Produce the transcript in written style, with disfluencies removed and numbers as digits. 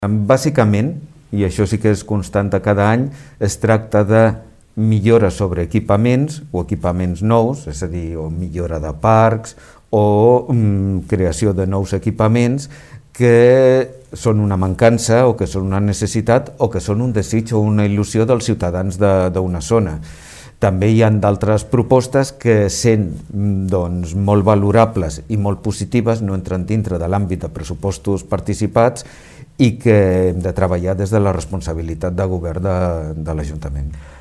Bàsicament, i això sí que és constant a cada any, es tracta de millora sobre equipaments o equipaments nous, és a dir, o millora de parcs o creació de nous equipaments que són una mancança o que són una necessitat o que són un desig o una il·lusió dels ciutadans d'una zona. També hi ha d'altres propostes que, sent molt valorables i molt positives, no entren dintre de l'àmbit de pressupostos participats i que hem de treballar des de la responsabilitat de govern de l'Ajuntament.